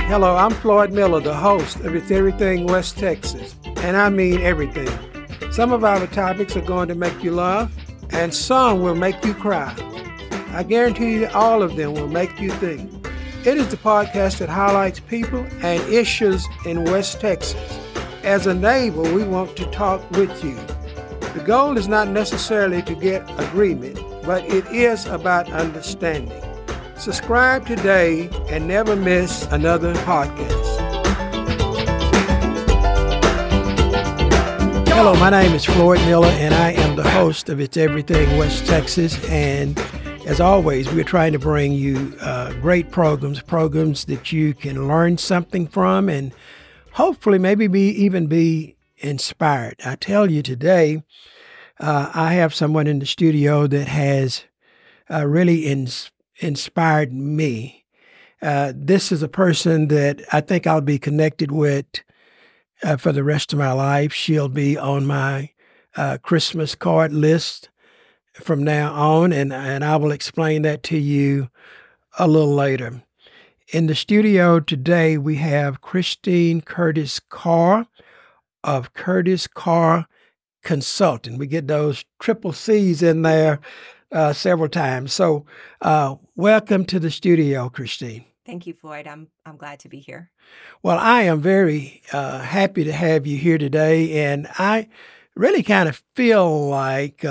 Hello, I'm Floyd Miller, the host of It's Everything West Texas, and I mean everything. Some of our topics are going to make you laugh, and some will make you cry. I guarantee you all of them will make you think. It is the podcast that highlights people and issues in West Texas. As a neighbor, we want to talk with you. The goal is not necessarily to get agreement, but it is about understanding. Subscribe today and never miss another podcast. Hello, my name is Floyd Miller, and I am the host of It's Everything West Texas. And as always, we're trying to bring you great programs that you can learn something from and hopefully maybe even be inspired. I tell you today, I have someone in the studio that has really inspired me. This is a person that I think I'll be connected with for the rest of my life. She'll be on my Christmas card list from now on, and I will explain that to you a little later. In the studio today, we have Christine Curtis Carr of Curtis Carr Consulting. We get those triple C's in there several times. So welcome to the studio, Christine. Thank you, Floyd. I'm glad to be here. Well, I am very happy to have you here today, and I really kind of feel like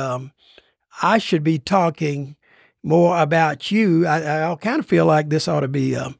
I should be talking more about you. I kind of feel like this ought to be a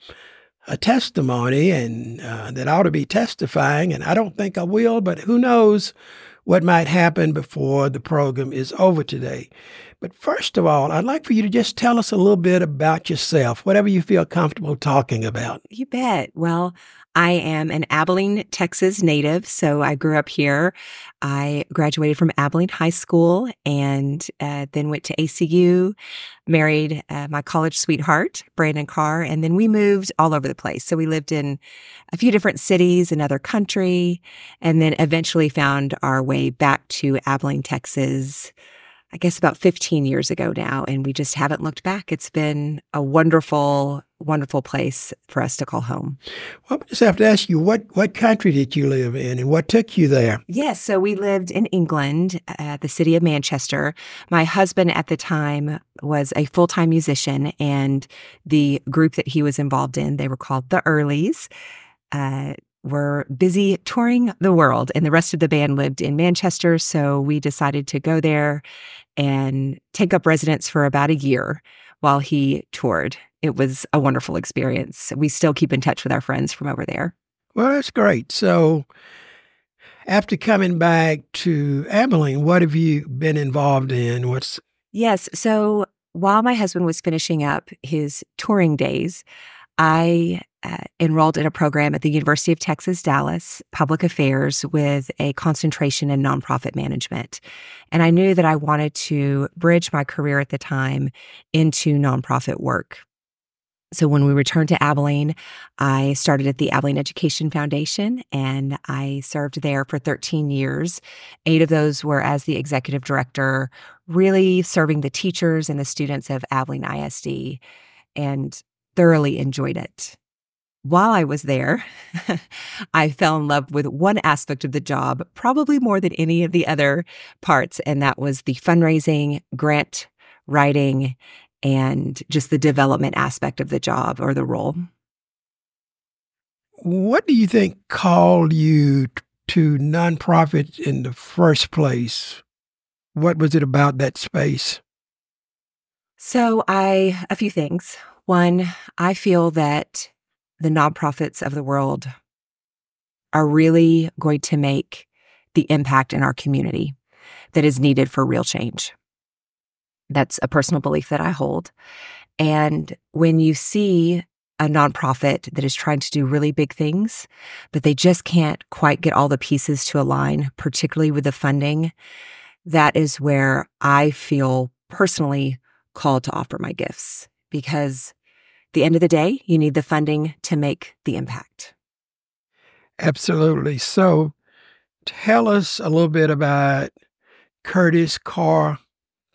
testimony, and that I ought to be testifying, and I don't think I will, but who knows what might happen before the program is over today. But first of all, I'd like for you to just tell us a little bit about yourself, whatever you feel comfortable talking about. You bet. Well, I am an Abilene, Texas native, so I grew up here. I graduated from Abilene High School and then went to ACU, married my college sweetheart, Brandon Carr, and then we moved all over the place. So we lived in a few different cities, another country, and then eventually found our way back to Abilene, Texas, I guess about 15 years ago now, and we just haven't looked back. It's been a wonderful, wonderful place for us to call home. Well, I just have to ask you, what country did you live in and what took you there? Yes, so we lived in England, the city of Manchester. My husband at the time was a full-time musician, and the group that he was involved in, they were called the Earlies, were busy touring the world, and the rest of the band lived in Manchester, so we decided to go there and take up residence for about a year while he toured. It was a wonderful experience. We still keep in touch with our friends from over there. Well, that's great. So after coming back to Abilene, what have you been involved in? Yes, so while my husband was finishing up his touring days, I enrolled in a program at the University of Texas, Dallas, Public Affairs, with a concentration in nonprofit management. And I knew that I wanted to bridge my career at the time into nonprofit work. So when we returned to Abilene, I started at the Abilene Education Foundation, and I served there for 13 years. 8 of those were as the executive director, really serving the teachers and the students of Abilene ISD, and thoroughly enjoyed it. While I was there, I fell in love with one aspect of the job, probably more than any of the other parts, and that was the fundraising, grant writing, and just the development aspect of the job or the role. What do you think called you to nonprofit in the first place? What was it about that space? So a few things. One, I feel that the nonprofits of the world are really going to make the impact in our community that is needed for real change. That's a personal belief that I hold. And when you see a nonprofit that is trying to do really big things, but they just can't quite get all the pieces to align, particularly with the funding, that is where I feel personally called to offer my gifts, because at the end of the day, you need the funding to make the impact. Absolutely. So tell us a little bit about Curtis Carr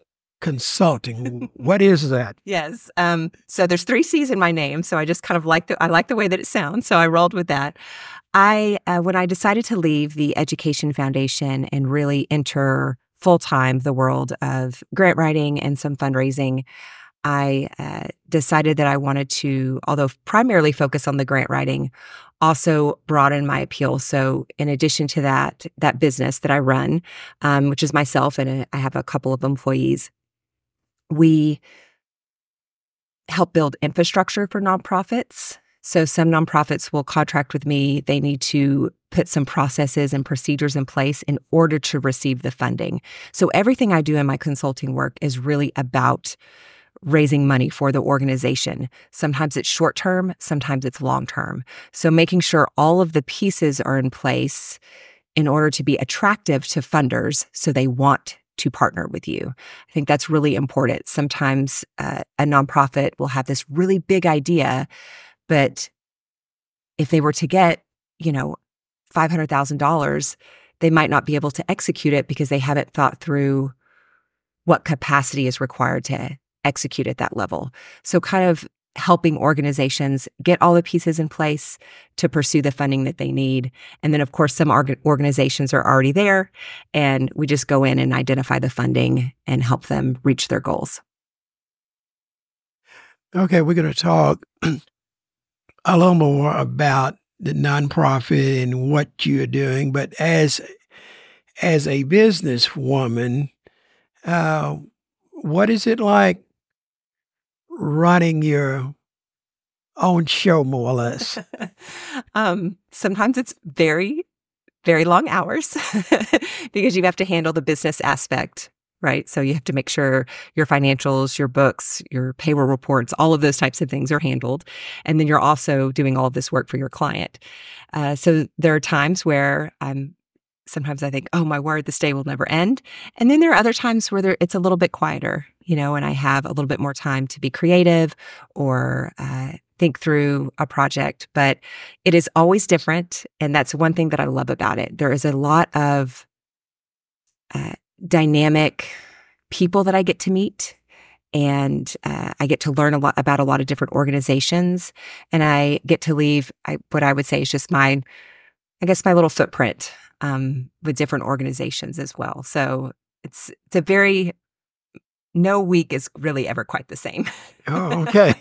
Consulting. What is that? Yes. So there's 3 C's in my name. So I just kind of I like the way that it sounds. So I rolled with that. When I decided to leave the Education Foundation and really enter full-time the world of grant writing and some fundraising, I decided that I wanted to, although primarily focus on the grant writing, also broaden my appeal. So in addition to that business that I run, which is myself and I have a couple of employees, we help build infrastructure for nonprofits. So some nonprofits will contract with me. They need to put some processes and procedures in place in order to receive the funding. So everything I do in my consulting work is really about raising money for the organization. Sometimes it's short term, sometimes it's long term. So making sure all of the pieces are in place in order to be attractive to funders so they want to partner with you. I think that's really important. Sometimes a nonprofit will have this really big idea, but if they were to get, $500,000, they might not be able to execute it because they haven't thought through what capacity is required to execute at that level. So kind of helping organizations get all the pieces in place to pursue the funding that they need. And then, of course, some organizations are already there, and we just go in and identify the funding and help them reach their goals. Okay, we're going to talk a little more about the nonprofit and what you're doing. But as a businesswoman, what is it like running your own show, more or less? Sometimes it's very, very long hours because you have to handle the business aspect, right? So you have to make sure your financials, your books, your payroll reports, all of those types of things are handled. And then you're also doing all of this work for your client. So there are times where sometimes I think, oh my word, this day will never end. And then there are other times where it's a little bit quieter, and I have a little bit more time to be creative or think through a project. But it is always different. And that's one thing that I love about it. There is a lot of dynamic people that I get to meet. And I get to learn a lot about a lot of different organizations. And I get to leave what I would say is just my little footprint with different organizations as well. So it's a very, no week is really ever quite the same. Oh, okay.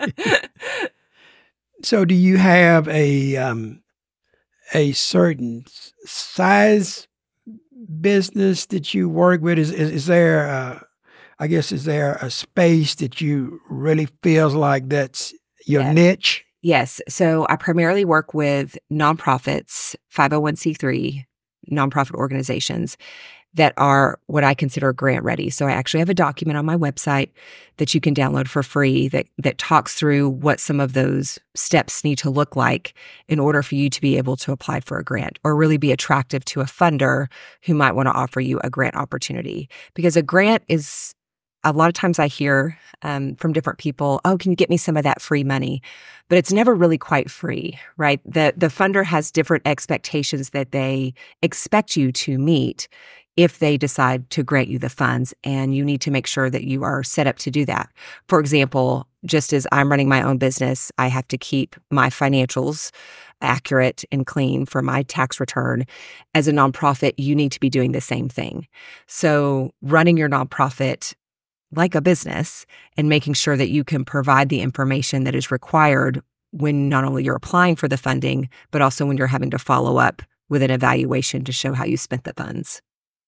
So do you have a certain size business that you work with? Is there is there a space that you really feels like that's your niche? Yes. So I primarily work with nonprofits, 501c3 nonprofit organizations that are what I consider grant ready. So I actually have a document on my website that you can download for free that talks through what some of those steps need to look like in order for you to be able to apply for a grant or really be attractive to a funder who might want to offer you a grant opportunity. Because a grant is, a lot of times I hear from different people, oh, can you get me some of that free money? But it's never really quite free, right? The funder has different expectations that they expect you to meet if they decide to grant you the funds, and you need to make sure that you are set up to do that. For example, just as I'm running my own business, I have to keep my financials accurate and clean for my tax return. As a nonprofit, you need to be doing the same thing. So running your nonprofit like a business and making sure that you can provide the information that is required when not only you're applying for the funding, but also when you're having to follow up with an evaluation to show how you spent the funds.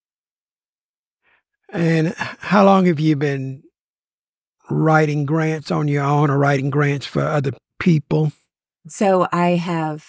And how long have you been writing grants on your own or writing grants for other people? So I have,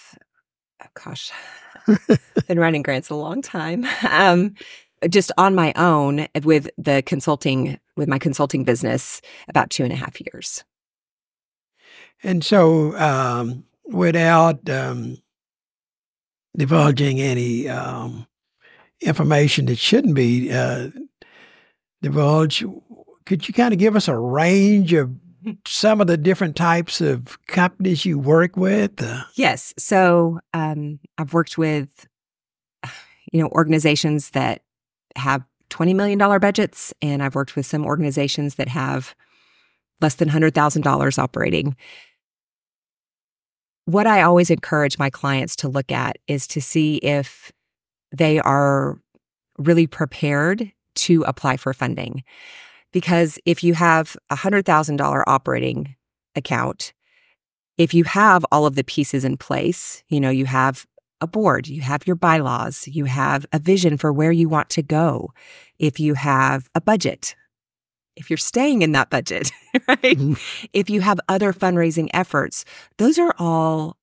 been writing grants a long time. Just on my own with my consulting business, about 2.5 years. And so, without divulging any information that shouldn't be divulged, could you kind of give us a range of some of the different types of companies you work with? Yes. So I've worked with, organizations that have $20 million budgets, and I've worked with some organizations that have less than $100,000 operating. What I always encourage my clients to look at is to see if they are really prepared to apply for funding. Because if you have a $100,000 operating account, if you have all of the pieces in place, you have a board, you have your bylaws, you have a vision for where you want to go, if you have a budget, if you're staying in that budget, right? Mm-hmm. If you have other fundraising efforts, those are all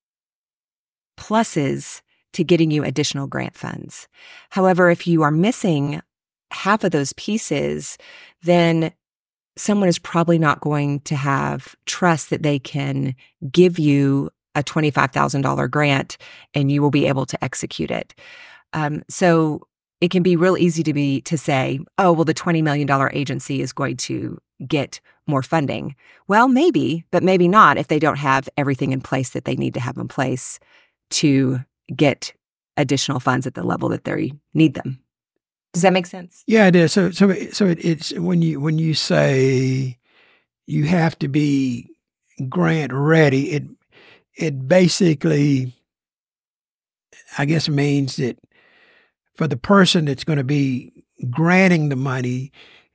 pluses to getting you additional grant funds. However, if you are missing half of those pieces, then someone is probably not going to have trust that they can give you a $25,000 grant and you will be able to execute it. So it can be real easy to say, oh, well, the $20 million agency is going to get more funding. Well, maybe, but maybe not if they don't have everything in place that they need to have in place to get additional funds at the level that they need them. Does that make sense? Yeah, it is. So it's when you say you have to be grant ready, it basically, I guess, means that for the person that's going to be granting the money,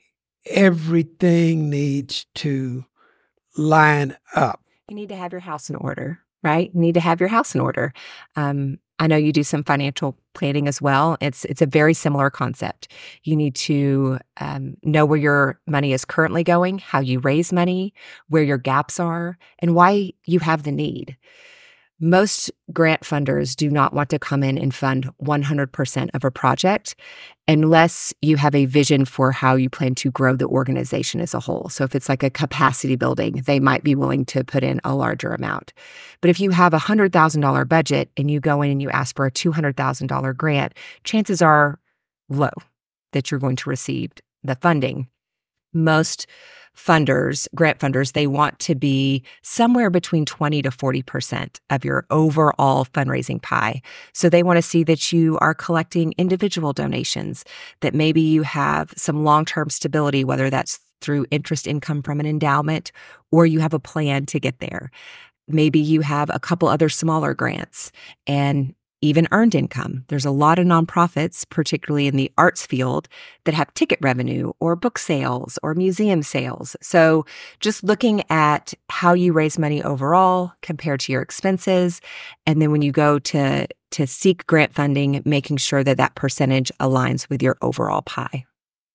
everything needs to line up. You need to have your house in order, right? You need to have your house in order. I know you do some financial planning as well. It's a very similar concept. You need to know where your money is currently going, how you raise money, where your gaps are, and why you have the need. Most grant funders do not want to come in and fund 100% of a project unless you have a vision for how you plan to grow the organization as a whole. So if it's like a capacity building, they might be willing to put in a larger amount. But if you have a $100,000 budget and you go in and you ask for a $200,000 grant, chances are low that you're going to receive the funding. Most grant funders, they want to be somewhere between 20 to 40% of your overall fundraising pie. So they want to see that you are collecting individual donations, that maybe you have some long-term stability, whether that's through interest income from an endowment or you have a plan to get there. Maybe you have a couple other smaller grants and even earned income. There's a lot of nonprofits, particularly in the arts field, that have ticket revenue or book sales or museum sales. So just looking at how you raise money overall compared to your expenses, and then when you go to seek grant funding, making sure that that percentage aligns with your overall pie.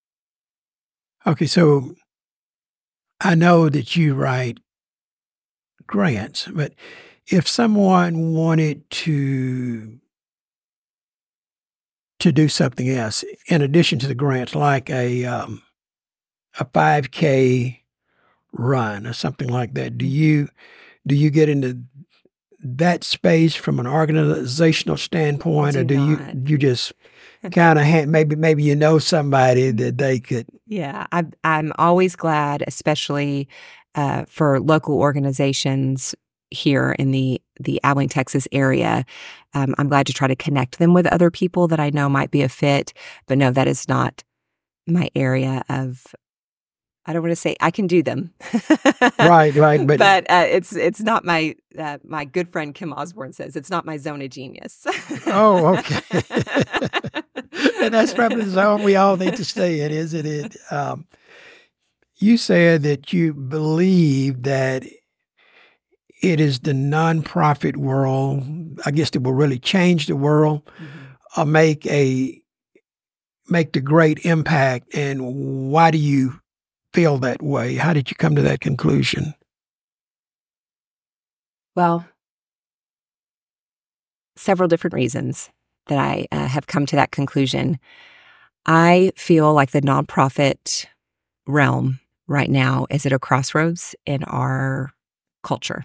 Okay, so I know that you write grants, but if someone wanted to do something else in addition to the grants, like a 5K run or something like that, do you get into that space from an organizational standpoint, or do you just kind of maybe you know somebody that they could? Yeah, I'm always glad, especially for local organizations here in the Abilene, Texas area. I'm glad to try to connect them with other people that I know might be a fit. But no, that is not my area of, I don't want to say I can do them. Right. But it's not my good friend Kim Osborne says, it's not my zone of genius. Oh, okay. And that's probably the zone we all need to stay in, isn't it? You said that you believe that it is the nonprofit world, I guess, that will really change the world, or make the great impact. And why do you feel that way? How did you come to that conclusion? Well, several different reasons that I have come to that conclusion. I feel like the nonprofit realm right now is at a crossroads in our culture.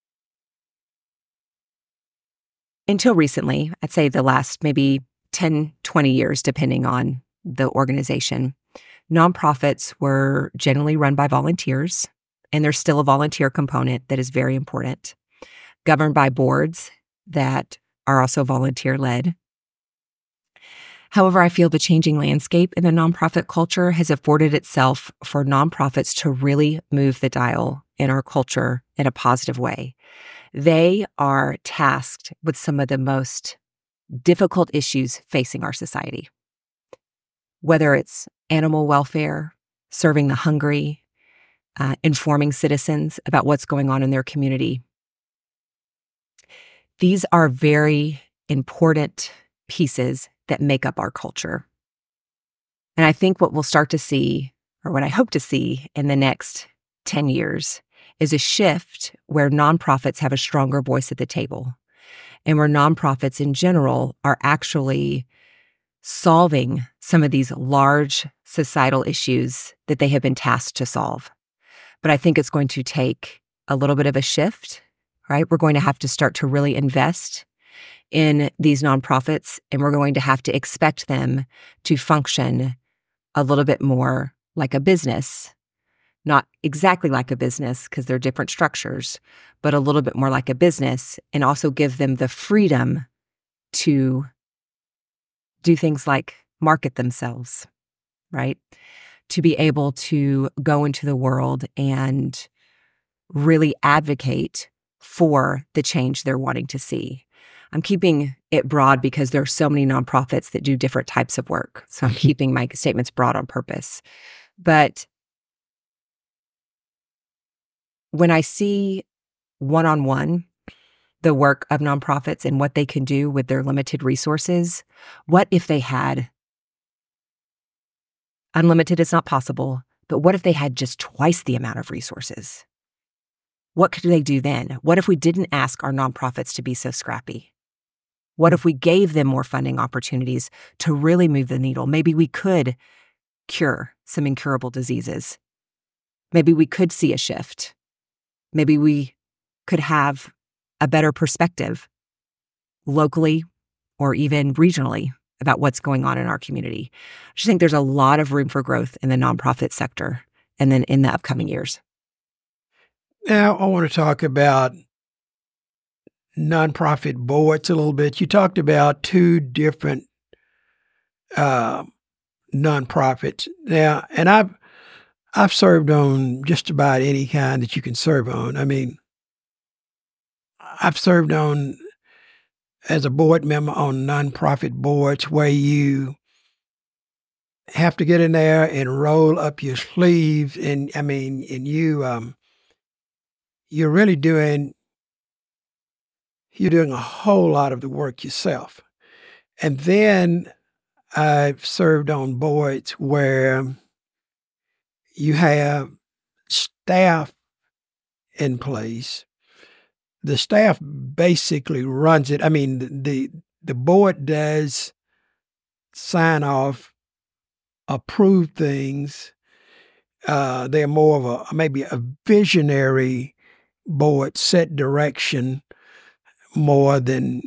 Until recently, I'd say the last maybe 10, 20 years, depending on the organization, nonprofits were generally run by volunteers, and there's still a volunteer component that is very important, governed by boards that are also volunteer-led. However, I feel the changing landscape in the nonprofit culture has afforded itself for nonprofits to really move the dial in our culture in a positive way. They are tasked with some of the most difficult issues facing our society, whether it's animal welfare, serving the hungry, informing citizens about what's going on in their community. These are very important pieces that make up our culture. And I think what we'll start to see, or what I hope to see in the next 10 years, is a shift where nonprofits have a stronger voice at the table, and where nonprofits in general are actually solving some of these large societal issues that they have been tasked to solve. But I think it's going to take a little bit of a shift, right? We're going to have to start to really invest in these nonprofits, and we're going to have to expect them to function a little bit more like a business. Not exactly like a business because they're different structures, but a little bit more like a business, and also give them the freedom to do things like market themselves, right? To be able to go into the world and really advocate for the change they're wanting to see. I'm keeping it broad because there are so many nonprofits that do different types of work. So I'm keeping my statements broad on purpose. But when I see one-on-one the work of nonprofits and what they can do with their limited resources, what if they had unlimited is not possible, but what if they had just twice the amount of resources? What could they do then? What if we didn't ask our nonprofits to be so scrappy? What if we gave them more funding opportunities to really move the needle? Maybe we could cure some incurable diseases. Maybe we could see a shift. Maybe we could have a better perspective locally or even regionally about what's going on in our community. I just think there's a lot of room for growth in the nonprofit sector and then in the upcoming years. Now, I want to talk about nonprofit boards a little bit. You talked about two different nonprofits. Now, and I've served on just about any kind that you can serve on. I mean, I've served on as a board member on nonprofit boards where you have to get in there and roll up your sleeves, and I mean, and you're really doing a whole lot of the work yourself. And then I've served on boards where you have staff in place. The staff basically runs it. I mean, the board does sign off, approve things. They're more of maybe a visionary board, set direction more than,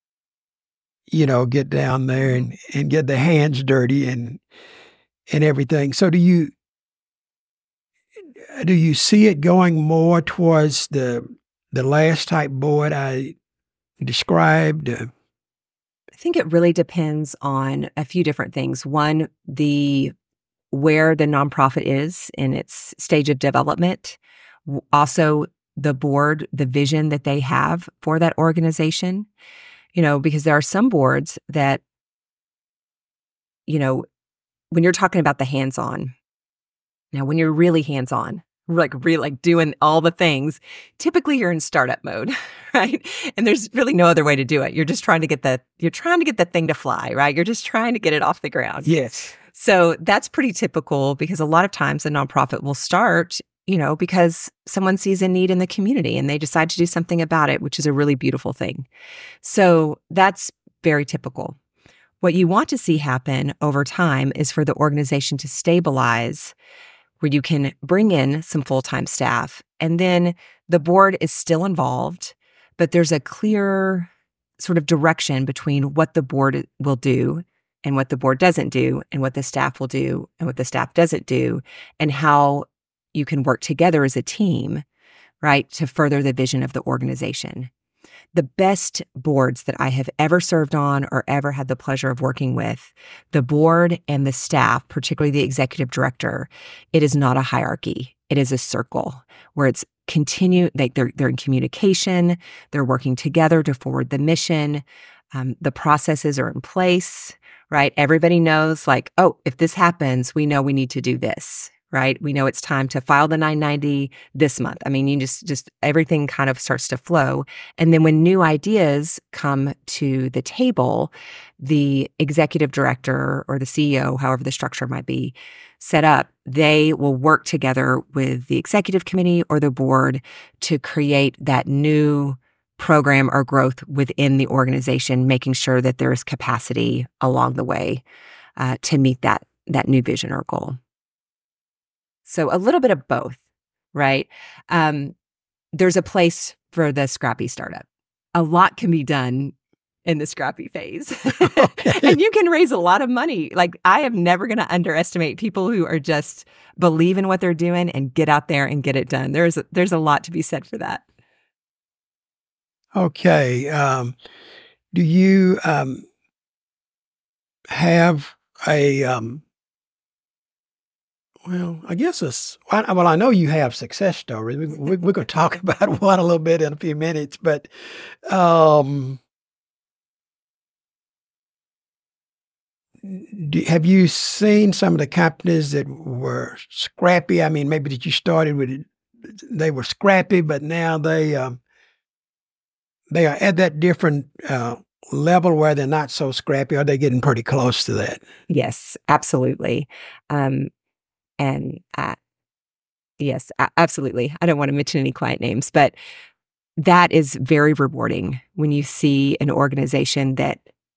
get down there and get their hands dirty and everything. So do you see it going more towards the last type board I described? I think it really depends on a few different things. One, where the nonprofit is in its stage of development. Also, the board, the vision that they have for that organization. Because there are some boards that, when you're talking about the hands-on, now when you're really hands-on, really doing all the things, typically you're in startup mode, right? And there's really no other way to do it. You're just trying to get the thing to fly, right? You're just trying to get it off the ground. Yes. So that's pretty typical because a lot of times a nonprofit will start, because someone sees a need in the community and they decide to do something about it, which is a really beautiful thing. So that's very typical. What you want to see happen over time is for the organization to stabilize, where you can bring in some full-time staff, and then the board is still involved, but there's a clear sort of direction between what the board will do and what the board doesn't do, and what the staff will do and what the staff doesn't do, and how you can work together as a team, right, to further the vision of the organization. the best boards that I have ever served on or ever had the pleasure of working with, the board and the staff, particularly the executive director, it is not a hierarchy. It is a circle where it's like they're in communication, they're working together to forward the mission. The processes are in place, right? Everybody knows, like, oh, if this happens, we know we need to do this, right? We know it's time to file the 990 this month. I mean, you just everything kind of starts to flow. And then when new ideas come to the table, the executive director or the CEO, however the structure might be set up, they will work together with the executive committee or the board to create that new program or growth within the organization, making sure that there is capacity along the way to meet that new vision or goal. So a little bit of both, right? There's a place for the scrappy startup. A lot can be done in the scrappy phase. Okay. And you can raise a lot of money. Like, I am never going to underestimate people who are just believe in what they're doing and get out there and get it done. There's a lot to be said for that. Okay. Do you have a well, I guess I know you have success stories. We're going to talk about one a little bit in a few minutes, but have you seen some of the companies that were scrappy? I mean, maybe that you started with, they were scrappy, but now they are at that different level where they're not so scrappy. Are they getting pretty close to that? Yes, absolutely. Yes, absolutely. I don't want to mention any client names, but that is very rewarding when you see an organization that,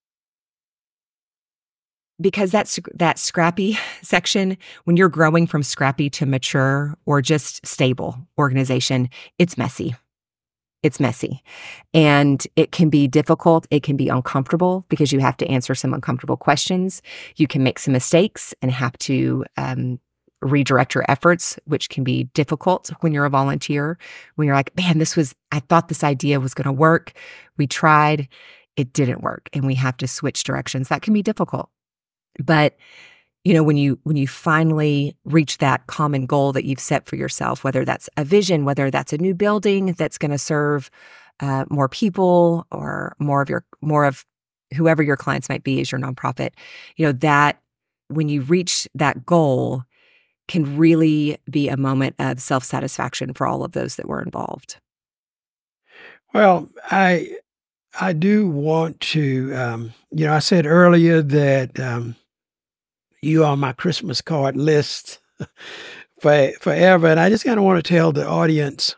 because that scrappy section, when you're growing from scrappy to mature or just stable organization, it's messy. It's messy. And it can be difficult. It can be uncomfortable because you have to answer some uncomfortable questions. You can make some mistakes and have to redirect your efforts, which can be difficult when you're a volunteer. When you're like, man, I thought this idea was going to work. We tried, it didn't work, and we have to switch directions. That can be difficult. But when you finally reach that common goal that you've set for yourself, whether that's a vision, whether that's a new building that's going to serve more people or more of whoever your clients might be as your nonprofit, that when you reach that goal can really be a moment of self-satisfaction for all of those that were involved. Well, I do want to, I said earlier that you are on my Christmas card list forever, and I just kind of want to tell the audience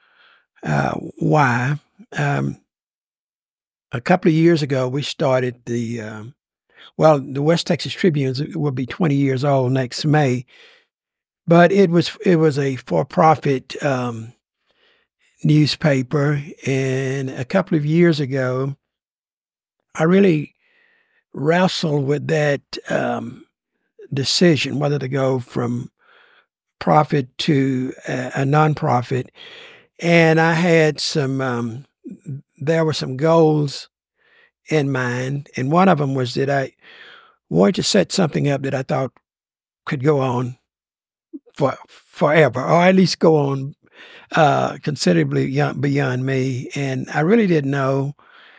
why. A couple of years ago, we started the West Texas Tribune will be 20 years old next May. But it was a for-profit newspaper, and a couple of years ago, I really wrestled with that decision whether to go from profit to a nonprofit, and I had there were some goals in mind, and one of them was that I wanted to set something up that I thought could go on forever, or at least go on considerably beyond me. And I really didn't know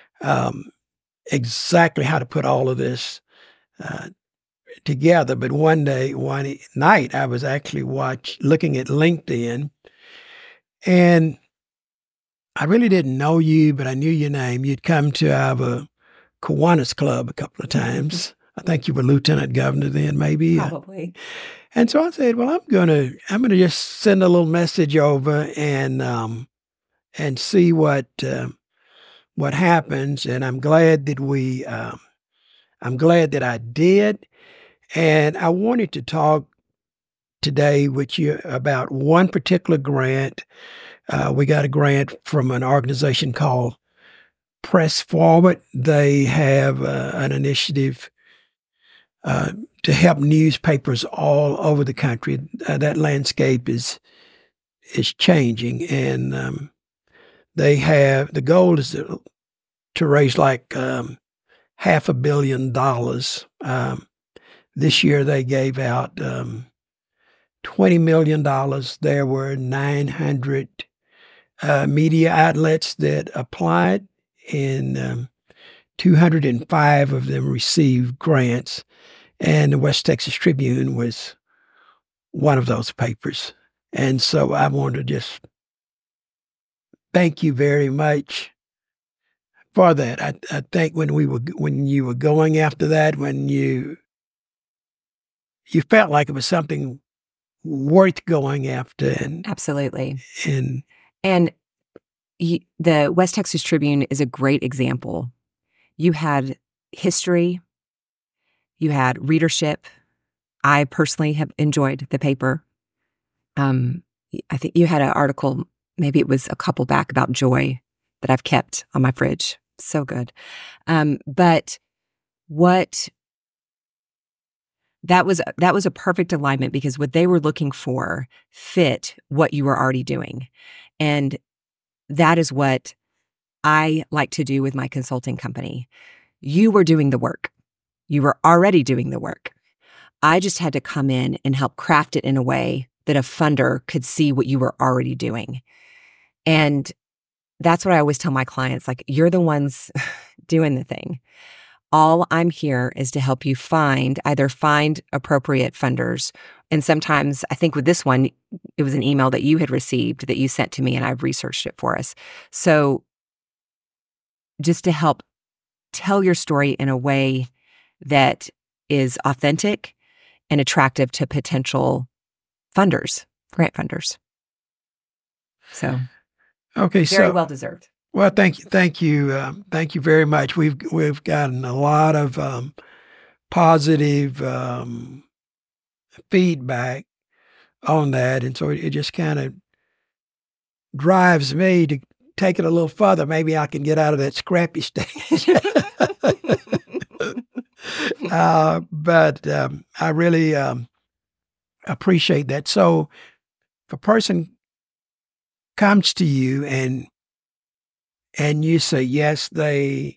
exactly how to put all of this together. But one night, I was actually looking at LinkedIn, and I really didn't know you, but I knew your name. You'd come to our Kiwanis Club a couple of times. I think you were lieutenant governor then, maybe. Probably. And so I said, well, I'm gonna just send a little message over and see what happens. And I'm glad that I did. And I wanted to talk today with you about one particular grant. We got a grant from an organization called Press Forward. They have an initiative to help newspapers all over the country. That landscape is changing, and the goal is to to raise like $500 million. This year they gave out $20 million. There were 900 media outlets that applied, and 205 of them received grants. And the West Texas Tribune was one of those papers. And so I want to just thank you very much for that. I think when you were going after that, when you felt like it was something worth going after, and absolutely, and the West Texas Tribune is a great example. You had history, you had readership. I personally have enjoyed the paper. I think you had an article, maybe it was a couple back, about joy that I've kept on my fridge. So good. But that was a perfect alignment, because what they were looking for fit what you were already doing. And that is what I like to do with my consulting company. You were doing the work. You were already doing the work. I just had to come in and help craft it in a way that a funder could see what you were already doing. And that's what I always tell my clients, like, you're the ones doing the thing. All I'm here is to help you either find appropriate funders. And sometimes, I think with this one, it was an email that you had received that you sent to me, and I've researched it for us. So just to help tell your story in a way that is authentic and attractive to potential funders, grant funders. So, okay, very well deserved. Well, thank you very much. We've gotten a lot of positive feedback on that, and so it just kind of drives me to take it a little further. Maybe I can get out of that scrappy stage. But I really appreciate that. So if a person comes to you and you say, yes, they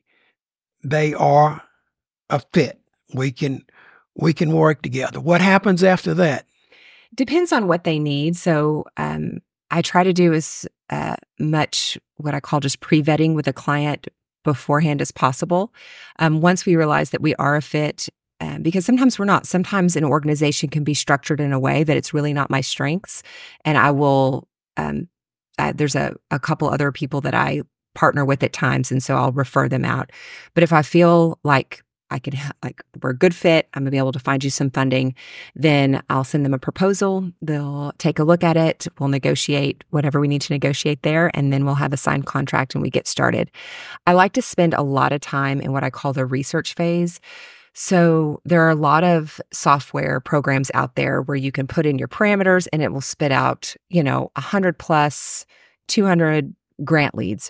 are a fit, we can work together, what happens after that? Depends on what they need. So I try to do as much what I call just pre-vetting with a client beforehand as possible. Once we realize that we are a fit, because sometimes we're not. Sometimes an organization can be structured in a way that it's really not my strengths. And I will, there's a couple other people that I partner with at times, and so I'll refer them out. But if I feel like we're a good fit, I'm gonna be able to find you some funding, then I'll send them a proposal. They'll take a look at it. We'll negotiate whatever we need to negotiate there, and then we'll have a signed contract and we get started. I like to spend a lot of time in what I call the research phase. So there are a lot of software programs out there where you can put in your parameters and it will spit out, 100 plus 200 grant leads.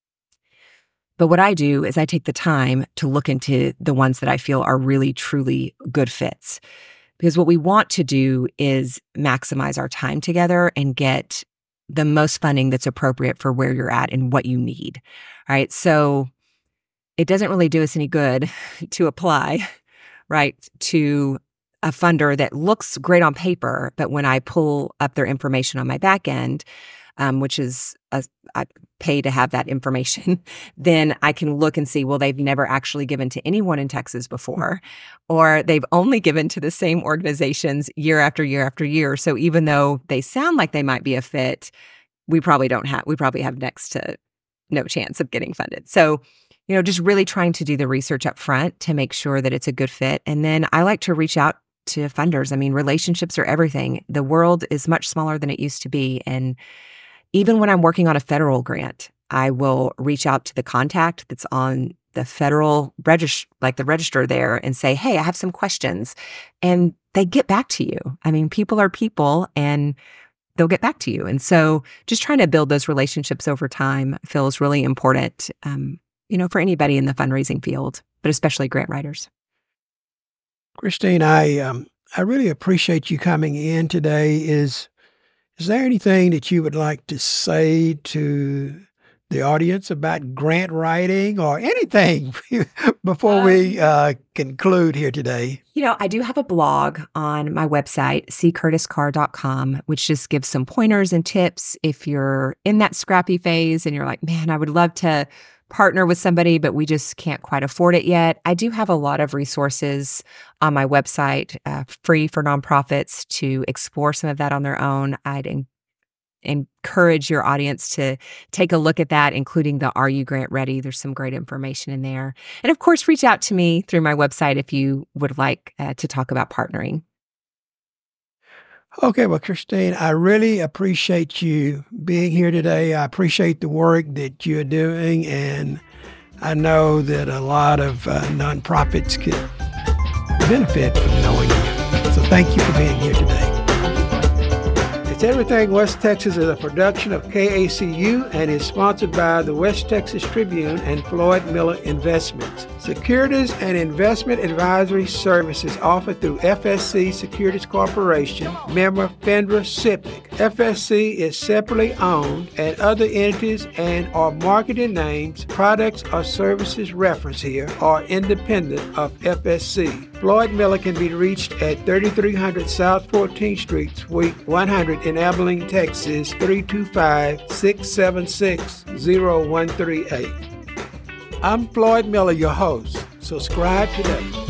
But what I do is I take the time to look into the ones that I feel are really, truly good fits. Because what we want to do is maximize our time together and get the most funding that's appropriate for where you're at and what you need. Right? So it doesn't really do us any good to apply, right, to a funder that looks great on paper, but when I pull up their information on my back end, which is I pay to have that information, then I can look and see, well, they've never actually given to anyone in Texas before, or they've only given to the same organizations year after year after year. So even though they sound like they might be a fit, we probably have next to no chance of getting funded. So, just really trying to do the research up front to make sure that it's a good fit. And then I like to reach out to funders. I mean, relationships are everything. The world is much smaller than it used to be. And even when I'm working on a federal grant, I will reach out to the contact that's on the federal register, like the register there, and say, hey, I have some questions. And they get back to you. I mean, people are people, and they'll get back to you. And so just trying to build those relationships over time feels really important, for anybody in the fundraising field, but especially grant writers. Christine, I really appreciate you coming in today. Is there anything that you would like to say to the audience about grant writing or anything before we conclude here today? I do have a blog on my website, ccurtiscarr.com, which just gives some pointers and tips if you're in that scrappy phase and you're like, man, I would love to partner with somebody, but we just can't quite afford it yet. I do have a lot of resources on my website, free for nonprofits to explore some of that on their own. I'd encourage your audience to take a look at that, including the Are You Grant Ready? There's some great information in there. And of course, reach out to me through my website if you would like to talk about partnering. Okay, well, Christine, I really appreciate you being here today. I appreciate the work that you're doing, and I know that a lot of nonprofits could benefit from knowing you. So thank you for being here today. It's Everything West Texas is a production of KACU and is sponsored by the West Texas Tribune and Floyd Miller Investments. Securities and investment advisory services offered through FSC Securities Corporation, member FINRA SIPC. FSC is separately owned, and other entities and or marketing names, products, or services referenced here are independent of FSC. Floyd Miller can be reached at 3300 South 14th Street, Suite 100 in Abilene, Texas, 325-676-0138. I'm Floyd Miller, your host. Subscribe today.